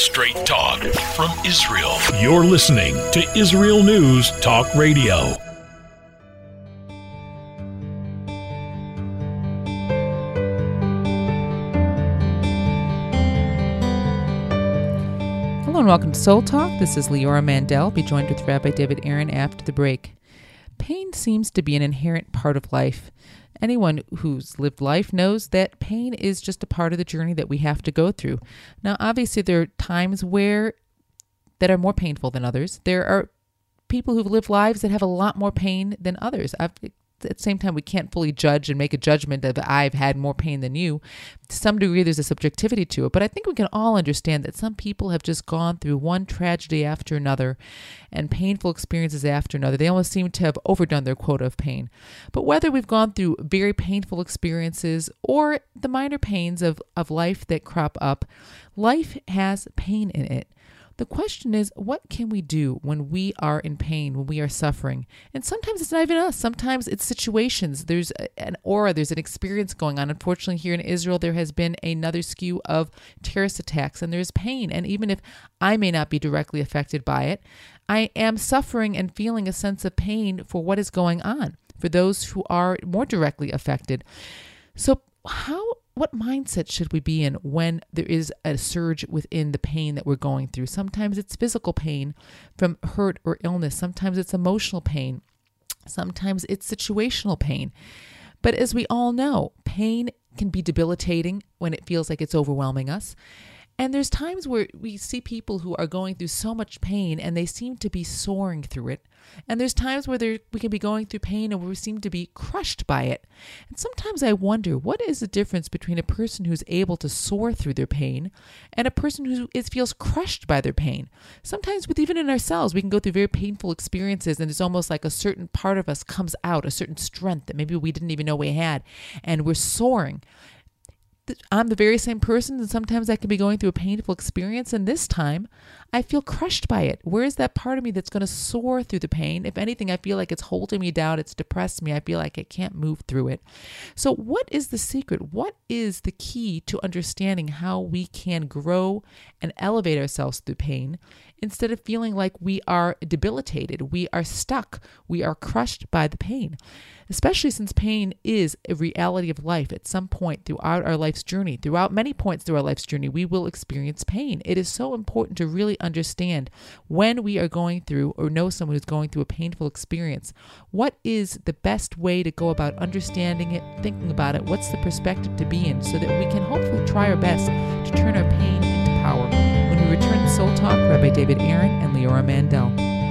Straight talk from Israel. You're listening to Israel News Talk Radio. Hello and welcome to Soul Talk. This is Leora Mandel. I'll be joined with Rabbi David Aaron after the break. Pain seems to be an inherent part of life. Anyone who's lived life knows that pain is just a part of the journey that we have to go through. Now, obviously, there are times that are more painful than others. There are people who've lived lives that have a lot more pain than others. At the same time, we can't fully judge and make a judgment of I've had more pain than you. To some degree, there's a subjectivity to it, but I think we can all understand that some people have just gone through one tragedy after another and painful experiences after another. They almost seem to have overdone their quota of pain. But whether we've gone through very painful experiences or the minor pains of life that crop up, life has pain in it. The question is, what can we do when we are in pain, when we are suffering? And sometimes it's not even us. Sometimes it's situations. There's an aura, there's an experience going on. Unfortunately, here in Israel, there has been another skew of terrorist attacks, and there's pain. And even if I may not be directly affected by it, I am suffering and feeling a sense of pain for what is going on, for those who are more directly affected. So what mindset should we be in when there is a surge within the pain that we're going through? Sometimes it's physical pain from hurt or illness. Sometimes it's emotional pain. Sometimes it's situational pain. But as we all know, pain can be debilitating when it feels like it's overwhelming us. And there's times where we see people who are going through so much pain and they seem to be soaring through it. And there's times where we can be going through pain and we seem to be crushed by it. And sometimes I wonder, what is the difference between a person who's able to soar through their pain and a person who feels crushed by their pain? Sometimes even in ourselves, we can go through very painful experiences and it's almost like a certain part of us comes out, a certain strength that maybe we didn't even know we had, and we're soaring. I'm the very same person, and sometimes I can be going through a painful experience, and this time I feel crushed by it. Where is that part of me that's going to soar through the pain? If anything, I feel like it's holding me down, it's depressed me, I feel like I can't move through it. So what is the secret? What is the key to understanding how we can grow and elevate ourselves through pain instead of feeling like we are debilitated, we are stuck, we are crushed by the pain? Especially since pain is a reality of life. At some point throughout our life's journey, throughout many points through our life's journey, we will experience pain. It is so important to really understand when we are going through or know someone who's going through a painful experience, what is the best way to go about understanding it, thinking about it, what's the perspective to be in, so that we can hopefully try our best to turn our pain into power. When we return to Soul Talk, Rabbi David Aaron and Leora Mandel.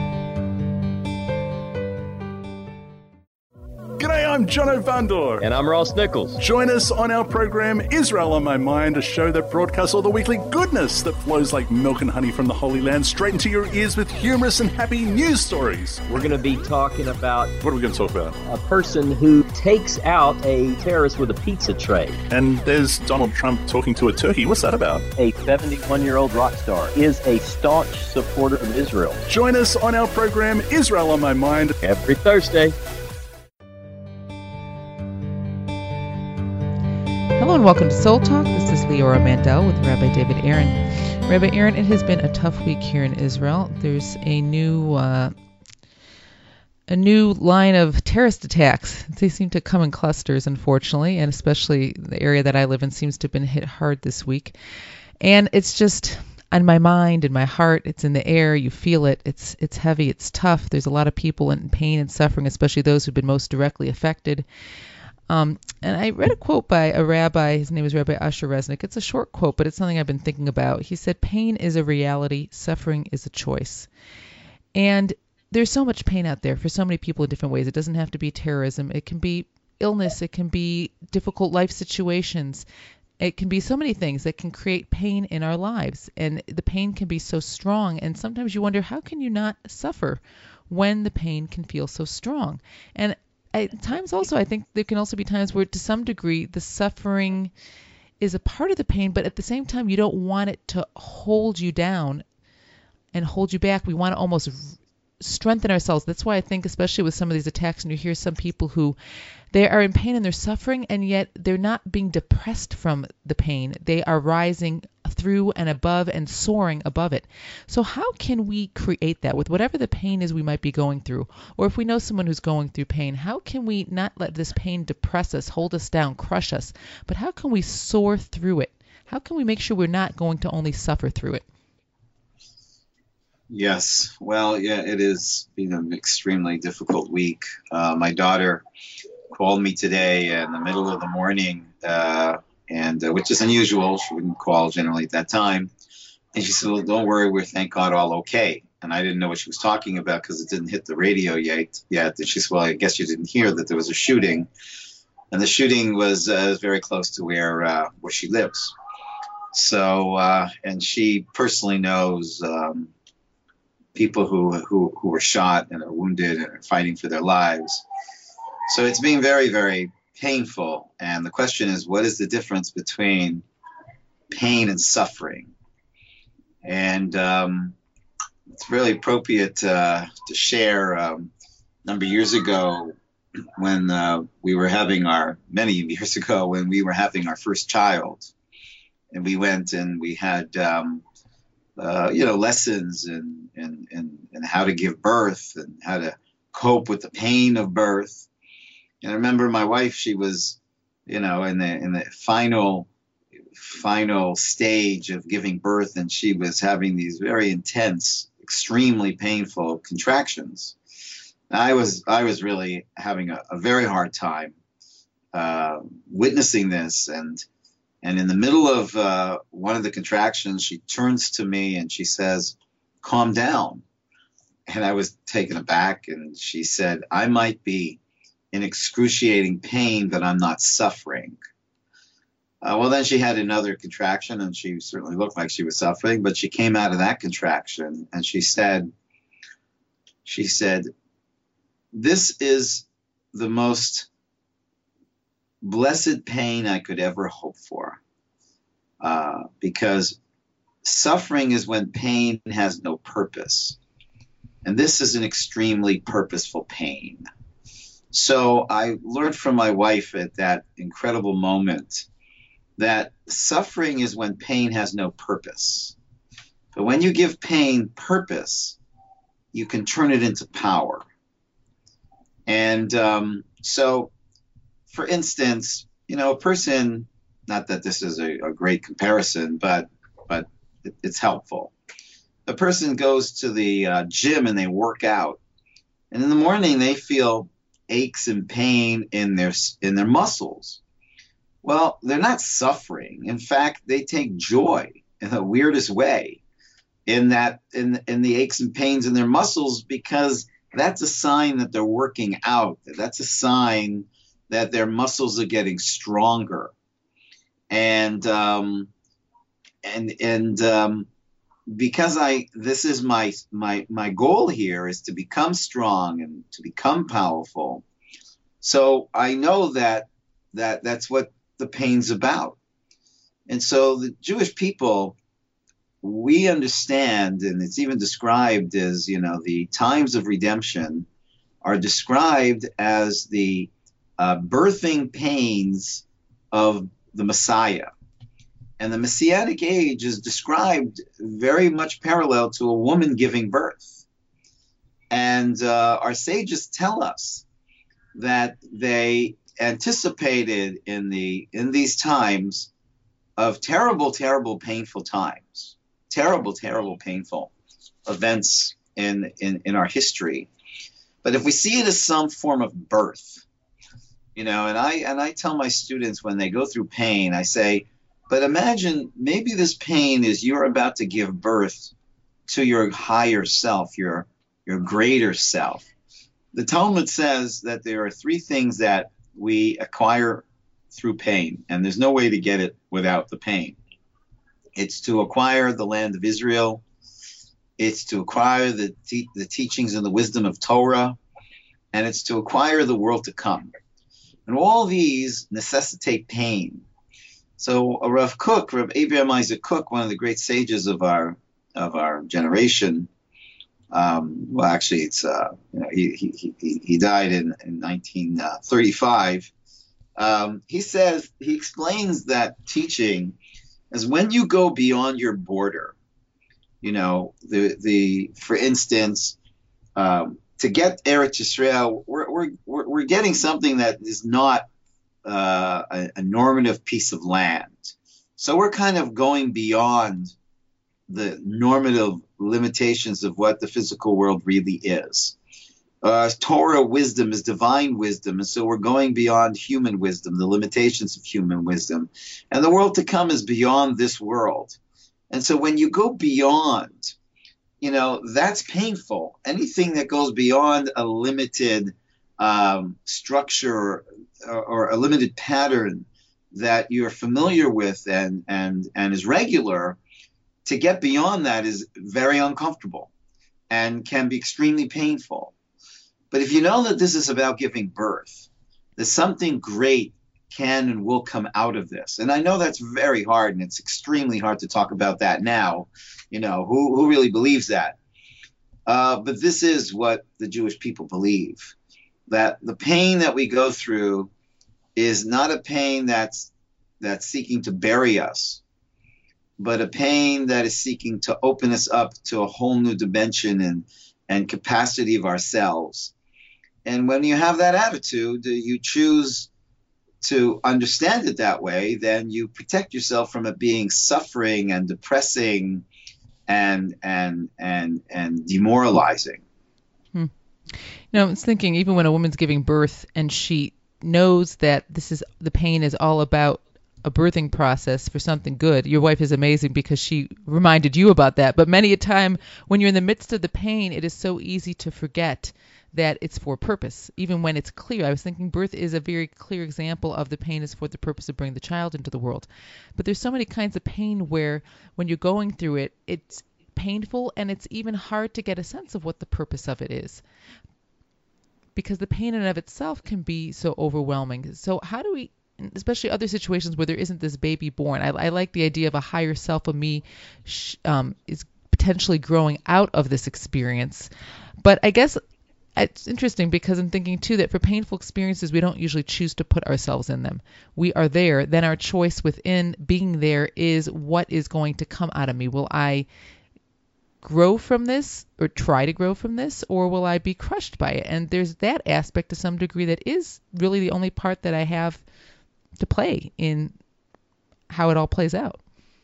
G'day, I'm Jono Vandor. And I'm Ross Nichols. Join us on our program, Israel on My Mind, a show that broadcasts all the weekly goodness that flows like milk and honey from the Holy Land straight into your ears with humorous and happy news stories. We're going to be talking about... What are we going to talk about? A person who takes out a terrorist with a pizza tray. And there's Donald Trump talking to a turkey. What's that about? A 71-year-old rock star is a staunch supporter of Israel. Join us on our program, Israel on My Mind, every Thursday. Hello and welcome to Soul Talk. This is Leora Mandel with Rabbi David Aaron. Rabbi Aaron, it has been a tough week here in Israel. There's a new line of terrorist attacks. They seem to come in clusters, unfortunately, and especially the area that I live in seems to have been hit hard this week. And it's just on my mind, in my heart, it's in the air. You feel it. It's heavy. It's tough. There's a lot of people in pain and suffering, especially those who've been most directly affected. And I read a quote by a rabbi. His name is Rabbi Asher Resnick. It's a short quote, but it's something I've been thinking about. He said, pain is a reality. Suffering is a choice. And there's so much pain out there for so many people in different ways. It doesn't have to be terrorism. It can be illness. It can be difficult life situations. It can be so many things that can create pain in our lives. And the pain can be so strong. And sometimes you wonder, how can you not suffer when the pain can feel so strong? And at times also, I think there can also be times where to some degree the suffering is a part of the pain, but at the same time you don't want it to hold you down and hold you back. We want to almost strengthen ourselves. That's why I think, especially with some of these attacks, and you hear some people who they are in pain and they're suffering, and yet they're not being depressed from the pain. They are rising through and above and soaring above it. So how can we create that with whatever the pain is we might be going through? Or if we know someone who's going through pain, how can we not let this pain depress us, hold us down, crush us, but how can we soar through it? How can we make sure we're not going to only suffer through it? Yes. Well, yeah, it is been an extremely difficult week. My daughter called me today in the middle of the morning, and which is unusual. She wouldn't call generally at that time. And she said, well, don't worry, we're, thank God, all okay. And I didn't know what she was talking about because it didn't hit the radio yet. And she said, well, I guess you didn't hear that there was a shooting. And the shooting was very close to where she lives. So, and she personally knows people who were shot and are wounded and are fighting for their lives. So it's been very, very painful. And the question is, what is the difference between pain and suffering? And it's really appropriate to share. A number of years ago, when we were having many years ago, when we were having our first child, and we went and we had, lessons in how to give birth and how to cope with the pain of birth. And I remember my wife, she was, in the final stage of giving birth, and she was having these very intense, extremely painful contractions. And I was really having a very hard time witnessing this. And in the middle of one of the contractions, she turns to me and she says, "Calm down." And I was taken aback, and she said, "I might be in excruciating pain, but I'm not suffering." Well, then she had another contraction, and she certainly looked like she was suffering, but she came out of that contraction, and she said, "This is the most blessed pain I could ever hope for, because suffering is when pain has no purpose, and this is an extremely purposeful pain." So I learned from my wife at that incredible moment that suffering is when pain has no purpose. But when you give pain purpose, you can turn it into power. And so, for instance, a person, not that this is a great comparison, but it's helpful. A person goes to the gym and they work out, and in the morning they feel aches and pain in their muscles. Well, they're not suffering. In fact, they take joy in the weirdest way in the aches and pains in their muscles, because that's a sign that they're working out. That's a sign that their muscles are getting stronger. And because this is my goal here is to become strong and to become powerful. So I know that's what the pain's about. And so the Jewish people, we understand, and it's even described as, the times of redemption are described as the birthing pains of the Messiah. And the Messianic age is described very much parallel to a woman giving birth. And our sages tell us that they anticipated in these times of terrible, terrible, painful times, terrible, painful events in our history. But if we see it as some form of birth, and I tell my students when they go through pain, I say, but imagine maybe this pain is you're about to give birth to your higher self, your greater self. The Talmud says that there are three things that we acquire through pain, and there's no way to get it without the pain. It's to acquire the land of Israel. It's to acquire the teachings and the wisdom of Torah, and it's to acquire the world to come. And all these necessitate pain. So Rav Abraham Isaac Kook, one of the great sages of our generation, well, actually, it's he died in 1935. He explains that teaching is when you go beyond your border. You know, for instance, to get Eretz Yisrael, we're getting something that is not a normative piece of land. So we're kind of going beyond the normative limitations of what the physical world really is. Torah wisdom is divine wisdom, and so we're going beyond human wisdom, the limitations of human wisdom. And the world to come is beyond this world. And so when you go beyond, you know, that's painful. Anything that goes beyond a limited structure or a limited pattern that you're familiar with and is regular, to get beyond that is very uncomfortable and can be extremely painful. But if you know that this is about giving birth, that something great can and will come out of this. And I know that's very hard, and it's extremely hard to talk about that now. You know, who really believes that? But this is what the Jewish people believe, that the pain that we go through is not a pain that's seeking to bury us, but a pain that is seeking to open us up to a whole new dimension and capacity of ourselves. And when you have that attitude, you choose to understand it that way, then you protect yourself from it being suffering and depressing and demoralizing. You know, I was thinking, even when a woman's giving birth and she knows that the pain is all about a birthing process for something good. Your wife is amazing because she reminded you about that. But many a time when you're in the midst of the pain, it is so easy to forget that it's for purpose, even when it's clear. I was thinking birth is a very clear example of the pain is for the purpose of bringing the child into the world. But there's so many kinds of pain where when you're going through it, it's painful and it's even hard to get a sense of what the purpose of it is, because the pain in and of itself can be so overwhelming. So how do we, especially other situations where there isn't this baby born, I like the idea of a higher self of me is potentially growing out of this experience. But I guess it's interesting because I'm thinking too that for painful experiences, we don't usually choose to put ourselves in them. We are there. Then our choice within being there is what is going to come out of me. Will I grow from this or try to grow from this, or will I be crushed by it? And there's that aspect to some degree that is really the only part that I have to play in how it all plays out.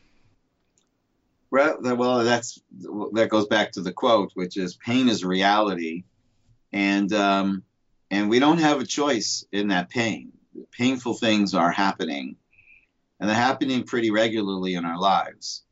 Well, that goes back to the quote, which is pain is reality. And we don't have a choice in that pain. Painful things are happening, and they're happening pretty regularly in our lives.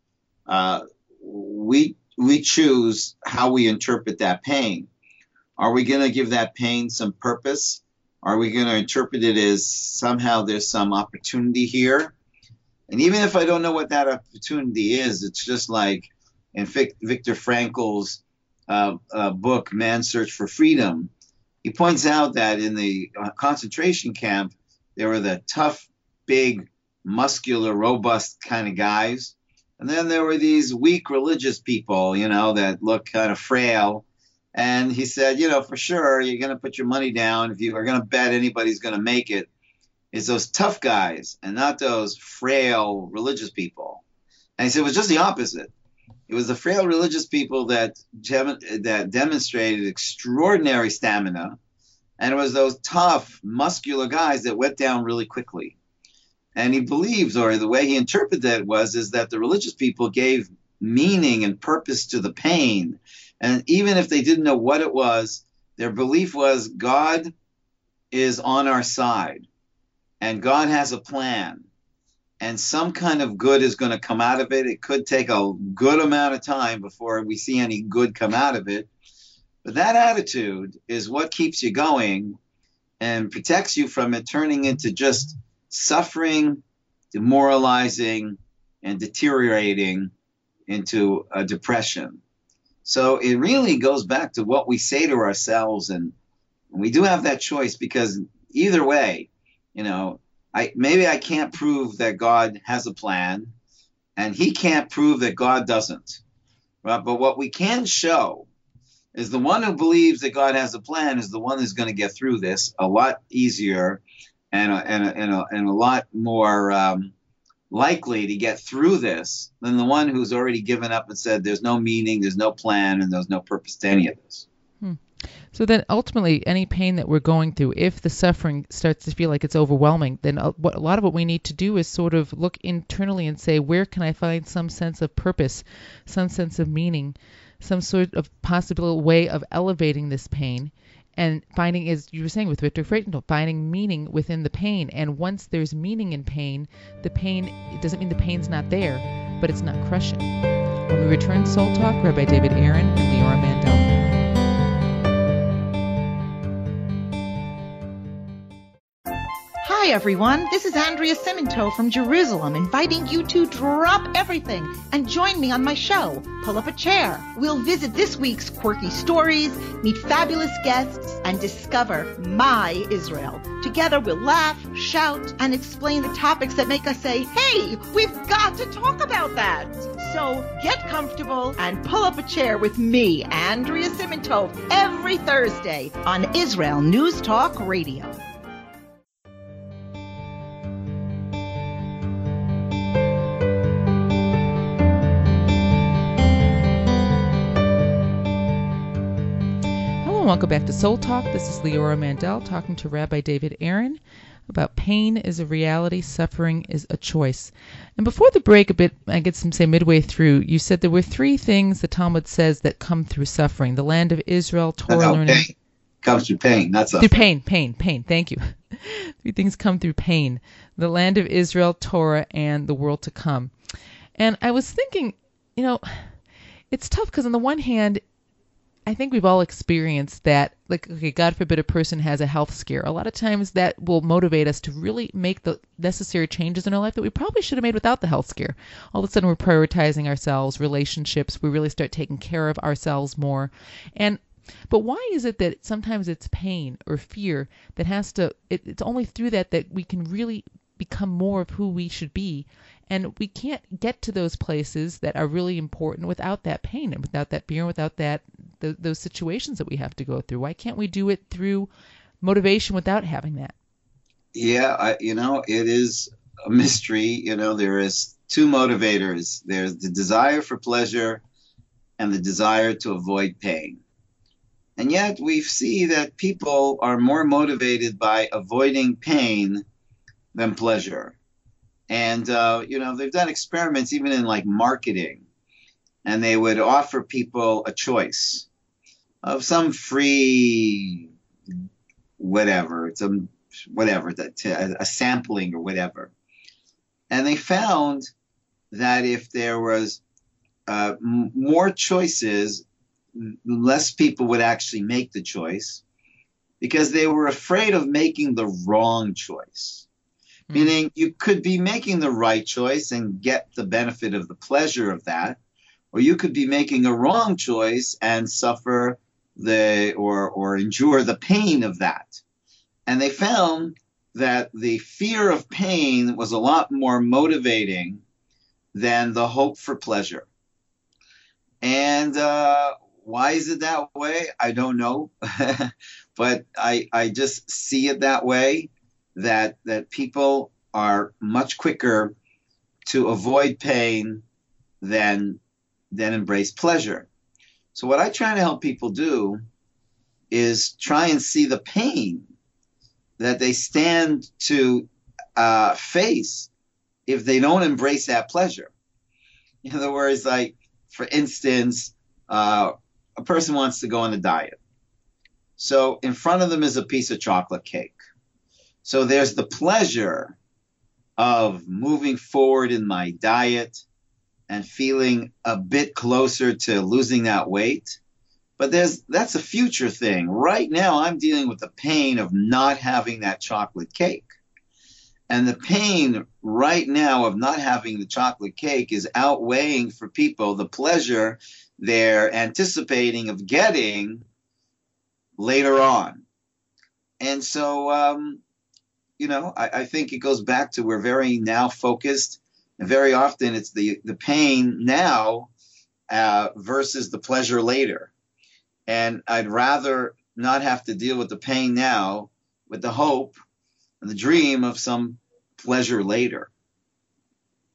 We choose how we interpret that pain. Are we going to give that pain some purpose? Are we going to interpret it as somehow there's some opportunity here? And even if I don't know what that opportunity is, it's just like in Viktor Frankl's book, Man's Search for Freedom, he points out that in the concentration camp, there were the tough, big, muscular, robust kind of guys. And then there were these weak religious people, you know, that look kind of frail. And he said, you know, for sure, you're going to put your money down. If you are going to bet anybody's going to make it, it's those tough guys and not those frail religious people. And he said it was just the opposite. It was the frail religious people that demonstrated extraordinary stamina, and it was those tough, muscular guys that went down really quickly. And he believes, or the way he interpreted it is that the religious people gave meaning and purpose to the pain. And even if they didn't know what it was, their belief was God is on our side, and God has a plan. And some kind of good is going to come out of it. It could take a good amount of time before we see any good come out of it. But that attitude is what keeps you going and protects you from it turning into just suffering, demoralizing, and deteriorating into a depression. So it really goes back to what we say to ourselves. And we do have that choice, because either way, you know, maybe I can't prove that God has a plan, and he can't prove that God doesn't. Right? But what we can show is the one who believes that God has a plan is the one who's going to get through this a lot easier and a lot more likely to get through this than the one who's already given up and said there's no meaning, there's no plan, and there's no purpose to any of this. So then ultimately, any pain that we're going through, if the suffering starts to feel like it's overwhelming, then a lot of what we need to do is sort of look internally and say, where can I find some sense of purpose, some sense of meaning, some sort of possible way of elevating this pain, and finding, as you were saying with Viktor Frankl, finding meaning within the pain. And once there's meaning in pain, it doesn't mean the pain's not there, but it's not crushing. When we return, Soul Talk, Rabbi David Aaron and Leora Mandel. Hi everyone, this is Andrea Simento from Jerusalem, inviting you to drop everything and join me on my show, Pull Up a Chair. We'll visit this week's quirky stories, meet fabulous guests, and discover my Israel. Together we'll laugh, shout, and explain the topics that make us say, hey, we've got to talk about that. So get comfortable and pull up a chair with me, Andrea Simento, every Thursday on Israel News Talk Radio. Welcome back to Soul Talk. This is Leora Mandel talking to Rabbi David Aaron about pain is a reality, suffering is a choice. And before the break a bit, I get some say midway through, you said there were three things the Talmud says that come through suffering. The land of Israel, Torah learning. Pain. Comes through pain, not suffering. Through pain. Thank you. Three things come through pain. The land of Israel, Torah, and the world to come. And I was thinking, it's tough because on the one hand, I think we've all experienced that, like, okay, God forbid a person has a health scare. A lot of times that will motivate us to really make the necessary changes in our life that we probably should have made without the health scare. All of a sudden we're prioritizing ourselves, relationships, we really start taking care of ourselves more. But why is it that sometimes it's pain or fear that it's only through that we can really become more of who we should be? And we can't get to those places that are really important without that pain and without that fear and without those situations that we have to go through. Why can't we do it through motivation without having that? Yeah, it is a mystery. There is two motivators. There's the desire for pleasure and the desire to avoid pain. And yet we see that people are more motivated by avoiding pain than pleasure. And, they've done experiments even in like marketing, and they would offer people a choice of some free whatever, a sampling or whatever. And they found that if there was more choices, less people would actually make the choice because they were afraid of making the wrong choice. Meaning you could be making the right choice and get the benefit of the pleasure of that, or you could be making a wrong choice and suffer or endure the pain of that. And they found that the fear of pain was a lot more motivating than the hope for pleasure. And why is it that way? I don't know, but I just see it that way. That people are much quicker to avoid pain than embrace pleasure. So what I try to help people do is try and see the pain that they stand to face if they don't embrace that pleasure. In other words, like, for instance, a person wants to go on a diet. So in front of them is a piece of chocolate cake. So there's the pleasure of moving forward in my diet and feeling a bit closer to losing that weight. But that's a future thing. Right now, I'm dealing with the pain of not having that chocolate cake. And the pain right now of not having the chocolate cake is outweighing for people the pleasure they're anticipating of getting later on. And so, I think it goes back to we're very now focused, and very often it's the pain now versus the pleasure later. And I'd rather not have to deal with the pain now with the hope and the dream of some pleasure later.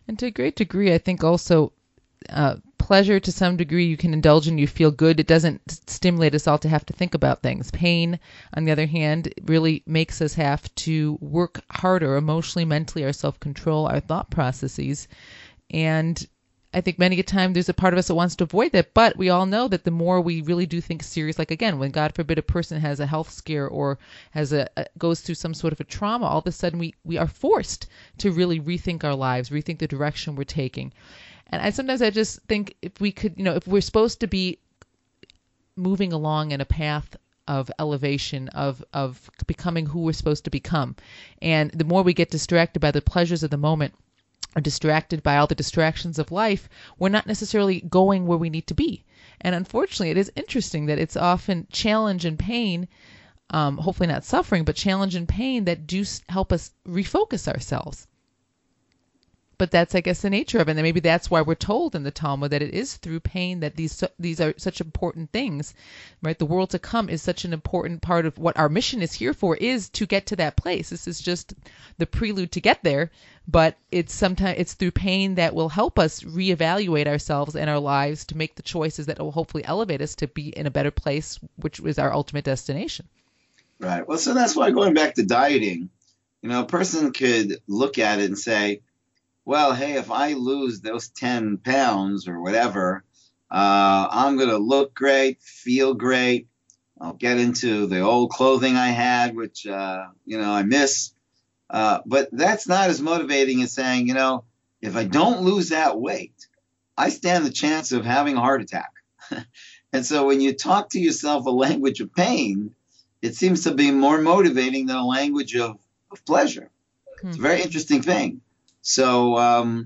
And to a great degree, I think also pleasure to some degree you can indulge in, you feel good. It doesn't stimulate us all to have to think about things. Pain, on the other hand, really makes us have to work harder emotionally, mentally, our self-control, our thought processes. And I think many a time there's a part of us that wants to avoid that, but we all know that the more we really do think serious, like again, when God forbid a person has a health scare or has goes through some sort of a trauma, all of a sudden we are forced to really rethink our lives, rethink the direction we're taking. And sometimes I just think if we could, if we're supposed to be moving along in a path of elevation, of becoming who we're supposed to become, and the more we get distracted by the pleasures of the moment, or distracted by all the distractions of life, we're not necessarily going where we need to be. And unfortunately, it is interesting that it's often challenge and pain, hopefully not suffering, but challenge and pain that do help us refocus ourselves. But that's, I guess, the nature of it. And maybe that's why we're told in the Talmud that it is through pain that these are such important things, right? The world to come is such an important part of what our mission is here for, is to get to that place. This is just the prelude to get there, but it's through pain that will help us reevaluate ourselves and our lives to make the choices that will hopefully elevate us to be in a better place, which is our ultimate destination. Right. Well, so that's why, going back to dieting, a person could look at it and say, well, hey, if I lose those 10 pounds or whatever, I'm going to look great, feel great. I'll get into the old clothing I had, which, I miss. But that's not as motivating as saying, if I don't lose that weight, I stand the chance of having a heart attack. And so when you talk to yourself a language of pain, it seems to be more motivating than a language of pleasure. It's a very interesting thing. So, I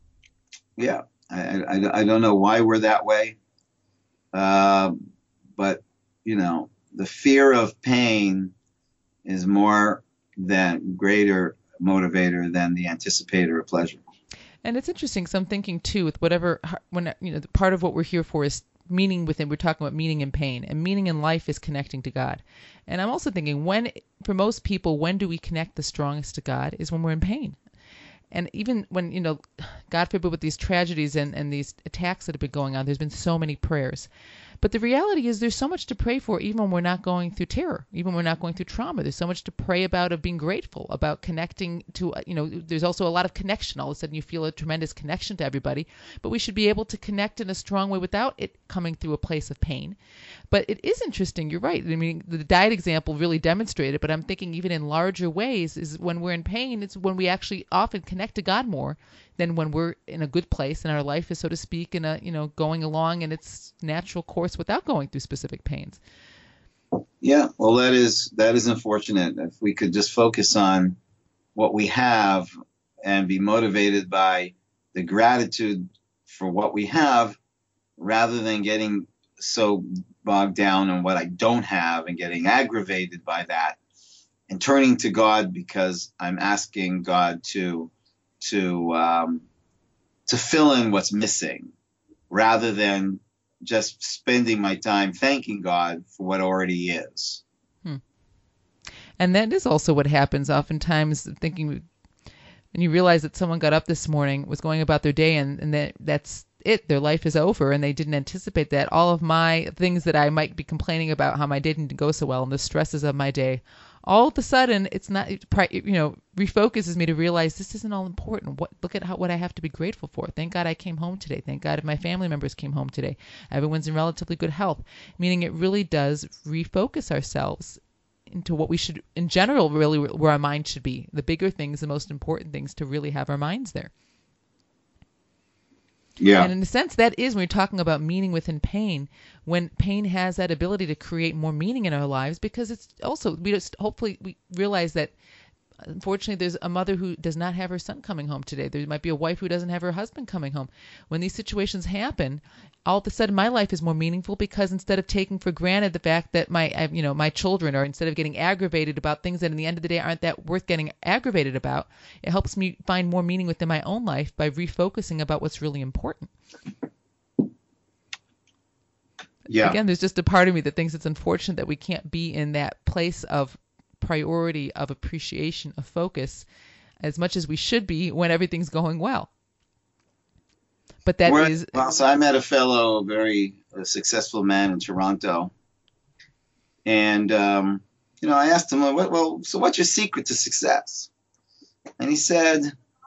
don't know why we're that way. But, the fear of pain is more than greater motivator than the anticipator of pleasure. And it's interesting. So I'm thinking too, with part of what we're here for is meaning within. We're talking about meaning in pain, and meaning in life is connecting to God. And I'm also thinking, for most people, when do we connect the strongest to God is when we're in pain. And even when, God forbid, with these tragedies and these attacks that have been going on, there's been so many prayers. But the reality is there's so much to pray for, even when we're not going through terror, even when we're not going through trauma. There's so much to pray about, of being grateful, about connecting to, there's also a lot of connection. All of a sudden you feel a tremendous connection to everybody. But we should be able to connect in a strong way without it coming through a place of pain. But it is interesting. You're right. I mean, the diet example really demonstrated, but I'm thinking even in larger ways is when we're in pain, it's when we actually often connect to God more than when we're in a good place and our life is, so to speak, in a, going along in its natural course without going through specific pains. Yeah, well, that is unfortunate. If we could just focus on what we have and be motivated by the gratitude for what we have, rather than getting so bogged down on what I don't have and getting aggravated by that, and turning to God because I'm asking God to fill in what's missing, rather than just spending my time thanking God for what already is. And that is also what happens oftentimes, thinking when you realize that someone got up this morning, was going about their day, and that's it, their life is over, and they didn't anticipate that. All of my things that I might be complaining about, how my day didn't go so well, and the stresses of my day, all of a sudden, it's not, refocuses me to realize this isn't all important. Look at what I have to be grateful for. Thank God I came home today. Thank God my family members came home today. Everyone's in relatively good health. Meaning it really does refocus ourselves into what we should, in general, really where our mind should be. The bigger things, the most important things, to really have our minds there. Yeah. And in a sense, that is, when we're talking about meaning within pain, when pain has that ability to create more meaning in our lives, because it's also, hopefully we realize that, unfortunately, there's a mother who does not have her son coming home today. There might be a wife who doesn't have her husband coming home. When these situations happen, all of a sudden my life is more meaningful, because instead of taking for granted the fact that my children, or instead of getting aggravated about things that in the end of the day aren't that worth getting aggravated about, it helps me find more meaning within my own life by refocusing about what's really important. Yeah. Again, there's just a part of me that thinks it's unfortunate that we can't be in that place of priority, of appreciation, of focus, as much as we should be when everything's going well. But that is... Well, so I met a fellow, very successful man in Toronto. And, I asked him, so what's your secret to success? And he said,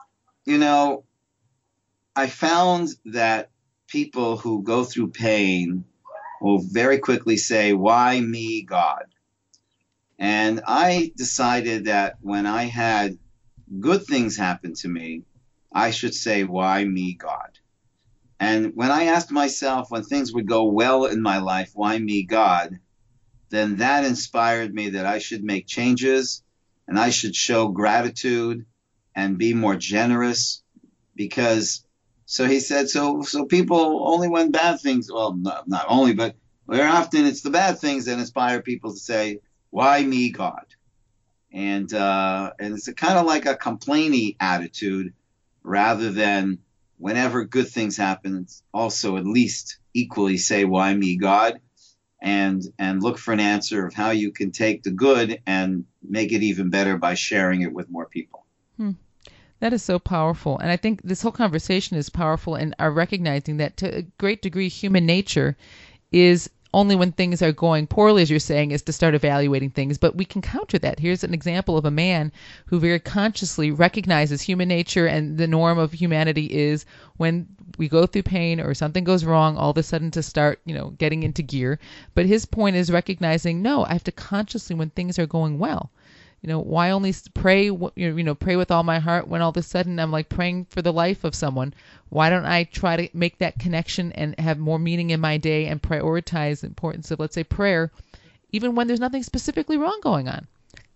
I found that people who go through pain will very quickly say, why me, God? And I decided that when I had good things happen to me, I should say, why me, God? And when I asked myself when things would go well in my life, why me, God? Then that inspired me that I should make changes and I should show gratitude and be more generous, because, so he said, so people only when bad things, well, not only, but very often it's the bad things that inspire people to say, why me, God? And it's kind of like a complaining attitude rather than whenever good things happen, also at least equally say, why me, God? And look for an answer of how you can take the good and make it even better by sharing it with more people. That is so powerful. And I think this whole conversation is powerful in our recognizing that to a great degree, human nature is only when things are going poorly, as you're saying, is to start evaluating things. But we can counter that. Here's an example of a man who very consciously recognizes human nature, and the norm of humanity is when we go through pain or something goes wrong, all of a sudden to start, getting into gear. But his point is recognizing, no, I have to consciously, when things are going well, why only pray, pray with all my heart when all of a sudden I'm like praying for the life of someone? Why don't I try to make that connection and have more meaning in my day and prioritize the importance of, let's say, prayer, even when there's nothing specifically wrong going on?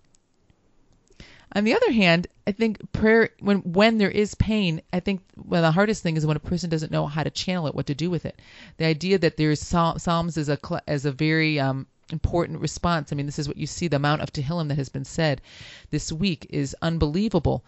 On the other hand, I think prayer, when there is pain, I think one of the hardest thing is when a person doesn't know how to channel it, what to do with it. The idea that there's Psalms as a very important response. I mean, this is what you see, the amount of Tehillim that has been said this week is unbelievable.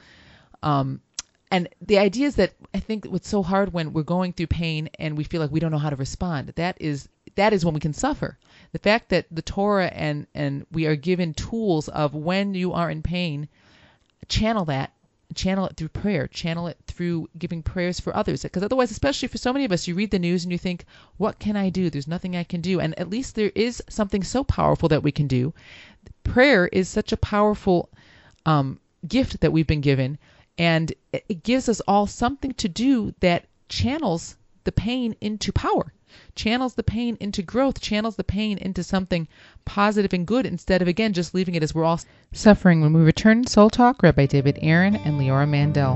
And the idea is that I think what's so hard when we're going through pain and we feel like we don't know how to respond, that is when we can suffer. The fact that the Torah and we are given tools of when you are in pain, channel it through prayer, channel it through giving prayers for others. Because otherwise, especially for so many of us, you read the news and you think, what can I do? There's nothing I can do. And at least there is something so powerful that we can do. Prayer is such a powerful gift that we've been given. And it gives us all something to do that channels the pain into power, channels the pain into growth, channels the pain into something positive and good instead of, again, just leaving it as we're all suffering. When we return, Soul Talk, Rabbi David Aaron and Leora Mandel.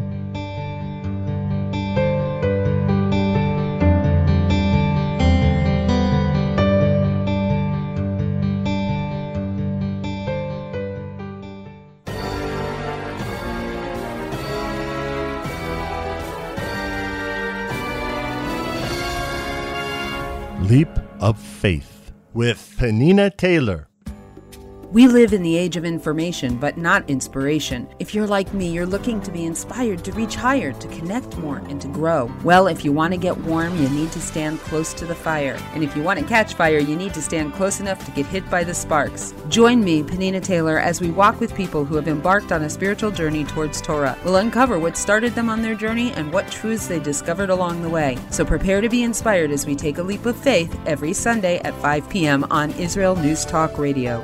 Leap of Faith with Penina Taylor. We live in the age of information, but not inspiration. If you're like me, you're looking to be inspired to reach higher, to connect more, and to grow. Well, if you want to get warm, you need to stand close to the fire. And if you want to catch fire, you need to stand close enough to get hit by the sparks. Join me, Penina Taylor, as we walk with people who have embarked on a spiritual journey towards Torah. We'll uncover what started them on their journey and what truths they discovered along the way. So prepare to be inspired as we take a leap of faith every Sunday at 5 p.m. on Israel News Talk Radio.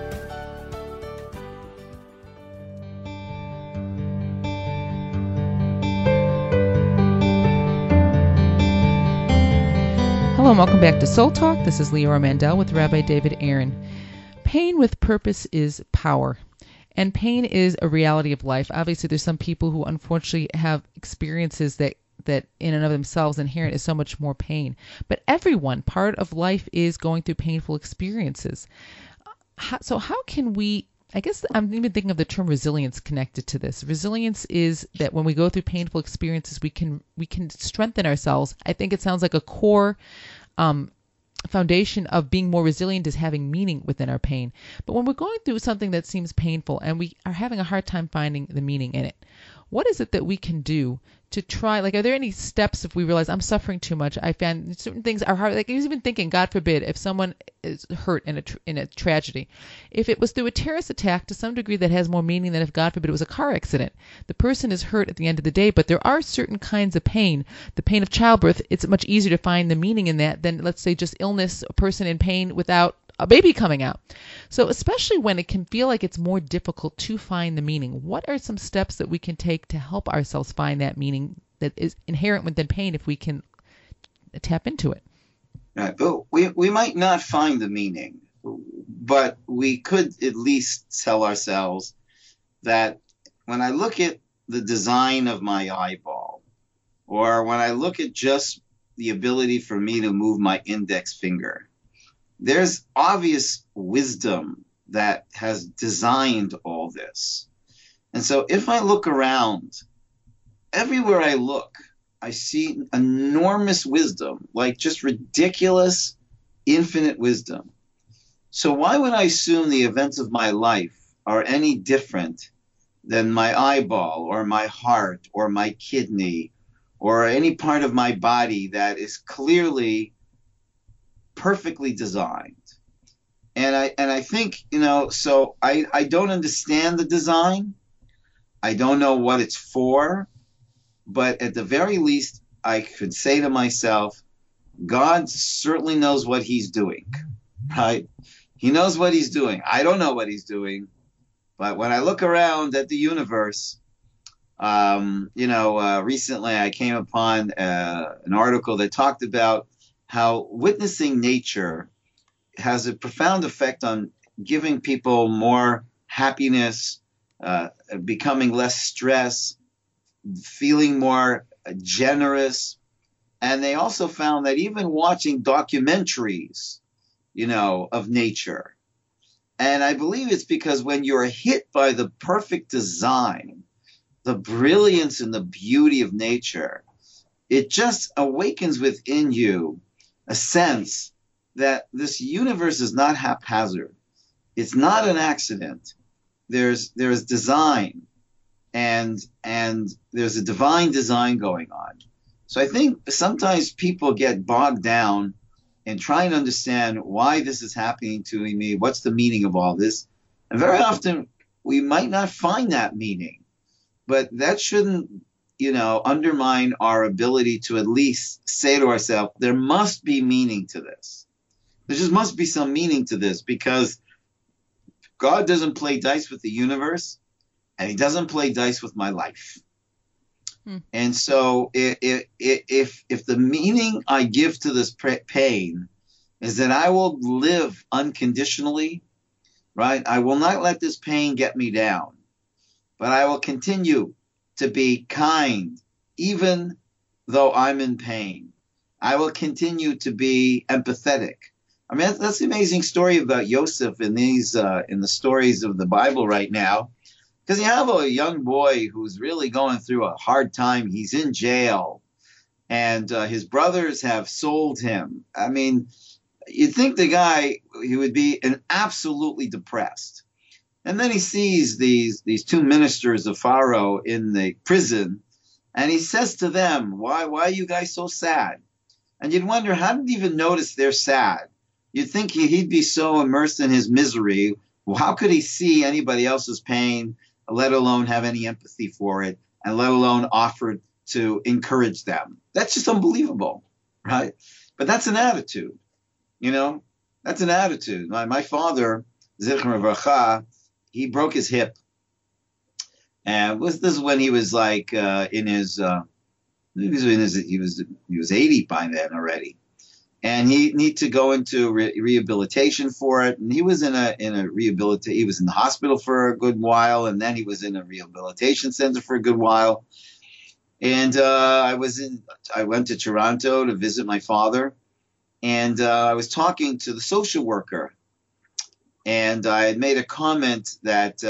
Hello and welcome back to Soul Talk. This is Leora Mandel with Rabbi David Aaron. Pain with purpose is power. And pain is a reality of life. Obviously, there's some people who unfortunately have experiences that in and of themselves inherent is so much more pain. But everyone, part of life is going through painful experiences. So how can we, I guess I'm even thinking of the term resilience connected to this. Resilience is that when we go through painful experiences, we can strengthen ourselves. I think it sounds like a core foundation of being more resilient is having meaning within our pain. But when we're going through something that seems painful and we are having a hard time finding the meaning in it, what is it that we can do to try, like, are there any steps if we realize I'm suffering too much? I found certain things are hard. Like, I was even thinking, God forbid, if someone is hurt in a tragedy, if it was through a terrorist attack, to some degree that has more meaning than if, God forbid, it was a car accident. The person is hurt at the end of the day, but there are certain kinds of pain. The pain of childbirth, it's much easier to find the meaning in that than, let's say, just illness, a person in pain without a baby coming out. So especially when it can feel like it's more difficult to find the meaning, what are some steps that we can take to help ourselves find that meaning that is inherent within pain if we can tap into it? Right. But we might not find the meaning, but we could at least tell ourselves that when I look at the design of my eyeball, or when I look at just the ability for me to move my index finger, there's obvious wisdom that has designed all this. And so if I look around, everywhere I look, I see enormous wisdom, like just ridiculous, infinite wisdom. So why would I assume the events of my life are any different than my eyeball or my heart or my kidney or any part of my body that is clearly perfectly designed? And I think, so I don't understand the design. I don't know what it's for, but at the very least, I could say to myself, God certainly knows what he's doing, right? He knows what he's doing. I don't know what he's doing, but when I look around at the universe, recently I came upon an article that talked about how witnessing nature has a profound effect on giving people more happiness, becoming less stress, feeling more generous. And they also found that even watching documentaries, of nature. And I believe it's because when you're hit by the perfect design, the brilliance and the beauty of nature, it just awakens within you a sense that this universe is not haphazard. It's not an accident. There's design, and there's a divine design going on. So I think sometimes people get bogged down in trying to understand why this is happening to me, what's the meaning of all this. And very often we might not find that meaning, but that shouldn't, undermine our ability to at least say to ourselves, there must be meaning to this. There just must be some meaning to this, because God doesn't play dice with the universe, and he doesn't play dice with my life. And so if the meaning I give to this pain is that I will live unconditionally, right? I will not let this pain get me down, but I will continue to be kind, even though I'm in pain. I will continue to be empathetic. I mean, that's the amazing story about Joseph in the stories of the Bible right now. Because you have a young boy who's really going through a hard time. He's in jail, and his brothers have sold him. I mean, you'd think the guy, he would be absolutely depressed. And then he sees these two ministers of Pharaoh in the prison, and he says to them, why are you guys so sad? And you'd wonder, how did he even notice they're sad? You'd think he'd be so immersed in his misery. Well, how could he see anybody else's pain, let alone have any empathy for it, and let alone offer to encourage them? That's just unbelievable, right? But that's an attitude, that's an attitude. My father, Zichron Livracha, he broke his hip. And this is when he was like he was 80 by then already. And he needed to go into rehabilitation for it. And he was he was in the hospital for a good while, and then he was in a rehabilitation center for a good while. And I went to Toronto to visit my father, and I was talking to the social worker, and I had made a comment that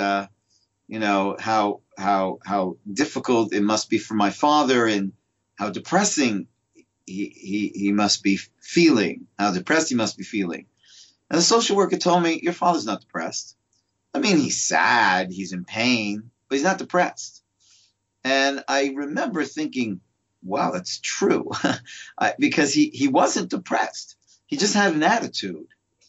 how difficult it must be for my father, and how depressing he must be feeling, how depressed he must be feeling. And the social worker told me, your father's not depressed. I mean, he's sad, he's in pain, but he's not depressed. And I remember thinking, wow, that's true. Because he wasn't depressed. He just had an attitude.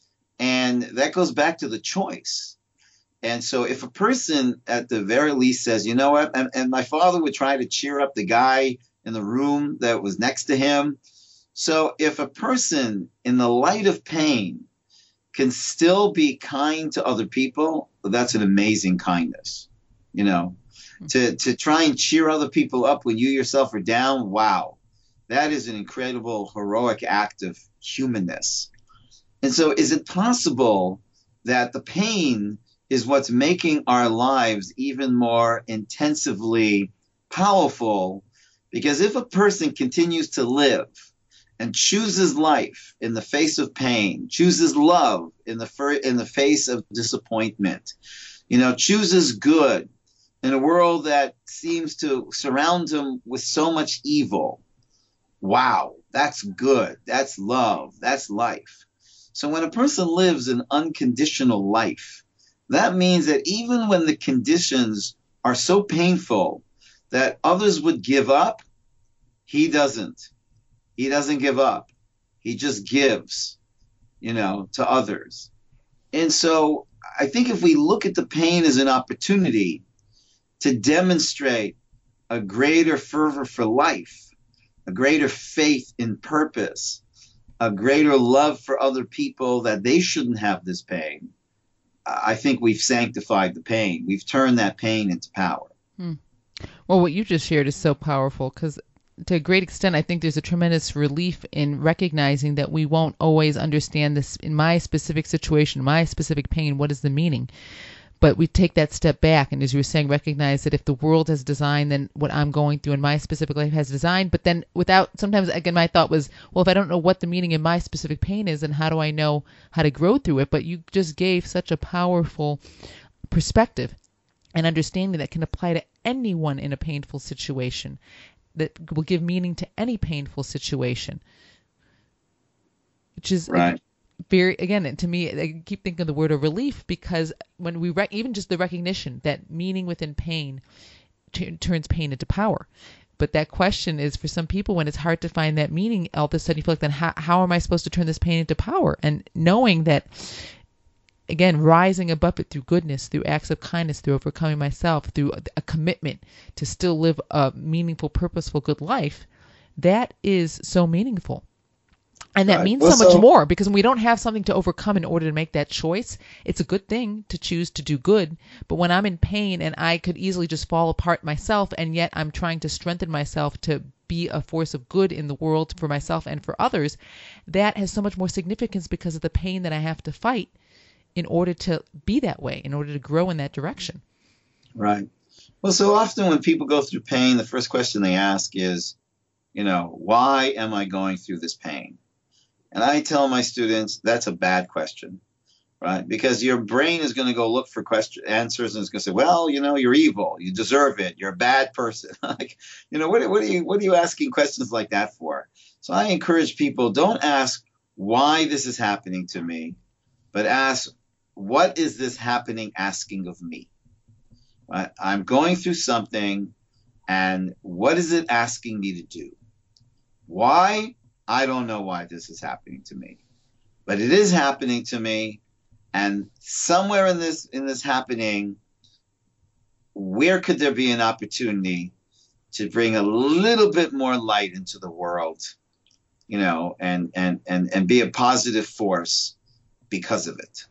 And that goes back to the choice. And so if a person at the very least says, you know what, and my father would try to cheer up the guy in the room that was next to him. So if a person in the light of pain can still be kind to other people, that's an amazing kindness, you know. To try and cheer other people up when you yourself are down, wow, that is an incredible, heroic act of humanness. And so is it possible that the pain is what's making our lives even more intensively powerful? Because if a person continues to live and chooses life in the face of pain, chooses love in the face of disappointment, you know, chooses good in a world that seems to surround him with so much evil. Wow, that's good. That's love. That's life. So when a person lives an unconditional life, that means that even when the conditions are so painful that others would give up, he doesn't. He doesn't give up. He just gives, you know, to others. And so I think if we look at the pain as an opportunity to demonstrate a greater fervor for life, a greater faith in purpose, a greater love for other people that they shouldn't have this pain, I think we've sanctified the pain. We've turned that pain into power. Well, what you just shared is so powerful because to a great extent, I think there's a tremendous relief in recognizing that we won't always understand this in my specific situation, my specific pain, what is the meaning? But we take that step back and, as you were saying, recognize that if the world has designed, then what I'm going through in my specific life has designed. But then sometimes, again, my thought was, well, if I don't know what the meaning in my specific pain is, then how do I know how to grow through it? But you just gave such a powerful perspective and understanding that can apply to anyone in a painful situation, that will give meaning to any painful situation, which is right. Very, again, to me, I keep thinking of the word of relief, because when we even just the recognition that meaning within pain turns pain into power. But that question is, for some people, when it's hard to find that meaning, all of a sudden you feel like, then how am I supposed to turn this pain into power? And knowing that, again, rising above it through goodness, through acts of kindness, through overcoming myself, through a commitment to still live a meaningful, purposeful, good life, that is so meaningful. And that means so much more, because when we don't have something to overcome in order to make that choice, it's a good thing to choose to do good. But when I'm in pain and I could easily just fall apart myself, and yet I'm trying to strengthen myself to be a force of good in the world for myself and for others, that has so much more significance because of the pain that I have to fight in order to be that way, in order to grow in that direction. Right. Well, so often when people go through pain, the first question they ask is, you know, why am I going through this pain? And I tell my students, that's a bad question, right? Because your brain is going to go look for answers, and it's going to say, well, you know, you're evil, you deserve it, you're a bad person. Like, you know, what are you asking questions like that for? So I encourage people, don't ask why this is happening to me, but ask, what is this happening asking of me? Right? I'm going through something, and what is it asking me to do? Why? I don't know why this is happening to me, but it is happening to me. And somewhere in this happening, where could there be an opportunity to bring a little bit more light into the world, you know, and be a positive force because of it?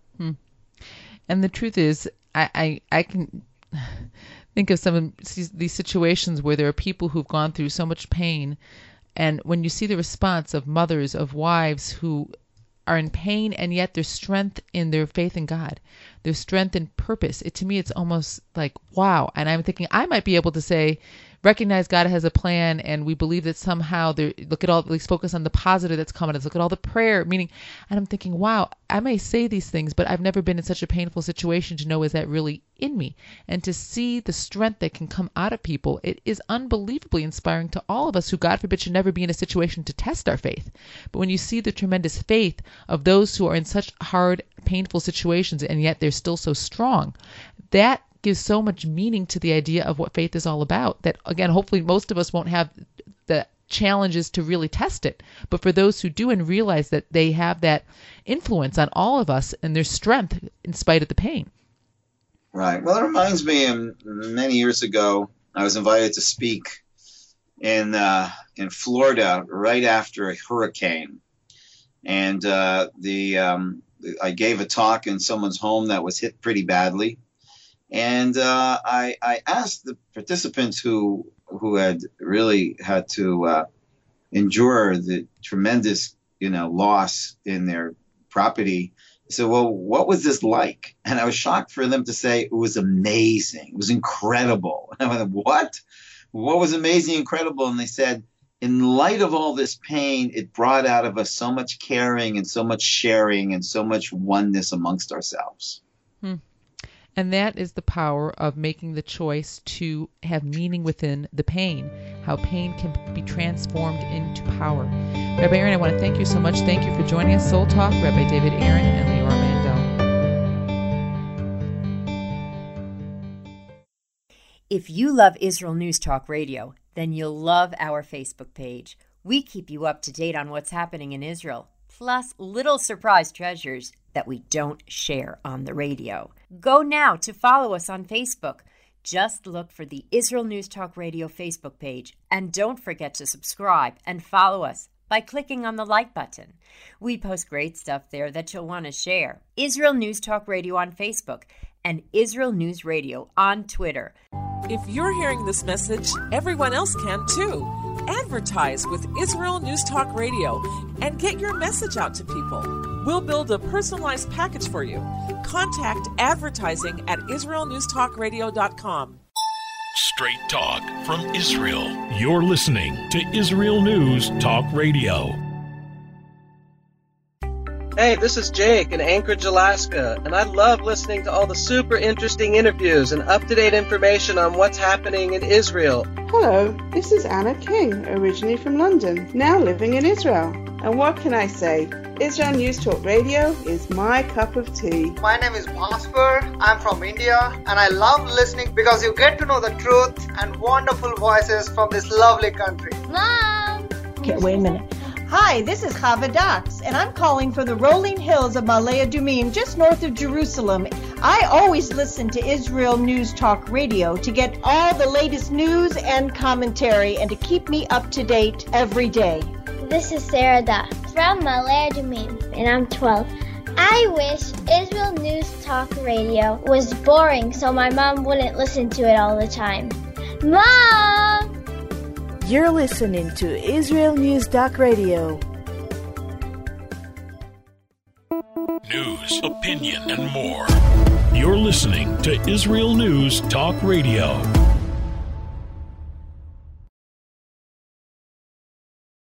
And the truth is, I can think of some of these situations where there are people who've gone through so much pain. And when you see the response of mothers, of wives who are in pain, and yet there's strength in their faith in God, there's strength in purpose, to me it's almost like, wow. And I'm thinking I might be able to say, recognize God has a plan, and we believe that somehow look at all, at least focus on the positive that's coming. Let's look at all the prayer, meaning, and I'm thinking, wow, I may say these things, but I've never been in such a painful situation to know, is that really in me? And to see the strength that can come out of people, it is unbelievably inspiring to all of us who, God forbid, should never be in a situation to test our faith. But when you see the tremendous faith of those who are in such hard, painful situations, and yet they're still so strong, that gives so much meaning to the idea of what faith is all about that, again, hopefully most of us won't have the challenges to really test it. But for those who do and realize that they have that influence on all of us and their strength in spite of the pain. Right. Well, it reminds me, many years ago, I was invited to speak in Florida right after a hurricane. And I gave a talk in someone's home that was hit pretty badly. And I asked the participants who had really had to endure the tremendous, loss in their property. I said, well, what was this like? And I was shocked for them to say it was amazing. It was incredible. And I went, what? What was amazing, incredible? And they said, in light of all this pain, it brought out of us so much caring and so much sharing and so much oneness amongst ourselves. And that is the power of making the choice to have meaning within the pain, how pain can be transformed into power. Rabbi Aaron, I want to thank you so much. Thank you for joining us. Soul Talk, Rabbi David Aaron and Leora Mandel. If you love Israel News Talk Radio, then you'll love our Facebook page. We keep you up to date on what's happening in Israel, plus little surprise treasures that we don't share on the radio. Go now to follow us on Facebook. Just look for the Israel News Talk Radio Facebook page, and don't forget to subscribe and follow us by clicking on the like button. We post great stuff there that you'll want to share. Israel News Talk Radio on Facebook and Israel News Radio on Twitter. If you're hearing this message, everyone else can too. Advertise with Israel News Talk Radio and get your message out to people. We'll build a personalized package for you. Contact advertising at IsraelNewsTalkRadio.com. Straight talk from Israel. You're listening to Israel News Talk Radio. Hey, this is Jake in Anchorage, Alaska, and I love listening to all the super interesting interviews and up-to-date information on what's happening in Israel. Hello, this is Anna King, originally from London, now living in Israel. And what can I say? Israel News Talk Radio is my cup of tea. My name is Bhaskar. I'm from India, and I love listening because you get to know the truth and wonderful voices from this lovely country. Mom! Okay, wait a minute. Hi, this is Chava Dax, and I'm calling from the rolling hills of Ma'ale Adumim, just north of Jerusalem. I always listen to Israel News Talk Radio to get all the latest news and commentary and to keep me up to date every day. This is Sarah Dax from Ma'ale Adumim, and I'm 12. I wish Israel News Talk Radio was boring so my mom wouldn't listen to it all the time. Mom! You're listening to Israel News Talk Radio. News, opinion, and more. You're listening to Israel News Talk Radio.